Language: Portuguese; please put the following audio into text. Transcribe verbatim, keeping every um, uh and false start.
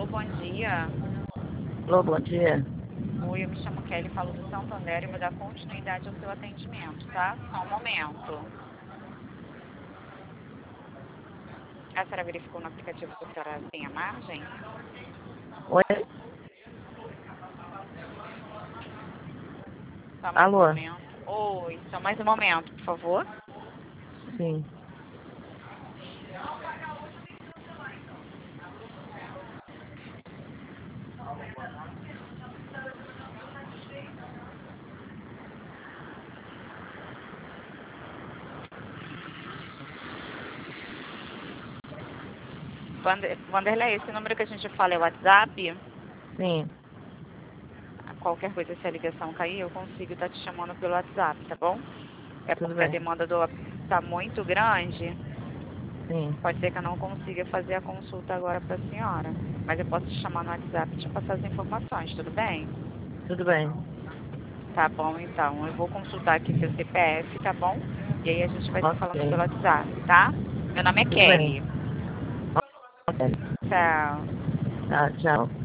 Alô, bom dia. Alô, bom dia. Oi, eu me chamo Kelly, falo do Santander e vou dar continuidade ao seu atendimento, tá? Só um momento. A senhora verificou no aplicativo que a senhora tem a margem? Oi? Só mais um Alô? momento. Oi, só mais um momento, por favor. Sim. Vander- Vanderlei, esse número que a gente fala é o WhatsApp? Sim. Qualquer coisa, se a ligação cair, eu consigo estar te chamando pelo WhatsApp, tá bom? É Tudo porque a bem. demanda do tá muito grande. Sim. Pode ser que eu não consiga fazer a consulta agora para a senhora. Mas eu posso te chamar no WhatsApp e te passar as informações, tudo bem? Tudo bem. Tá bom, então. Eu vou consultar aqui seu C P F, tá bom? E aí a gente vai se falando Ok. pelo WhatsApp, tá? Meu nome é Tudo bem. Kelly. Ok. Tchau. Tá, tchau.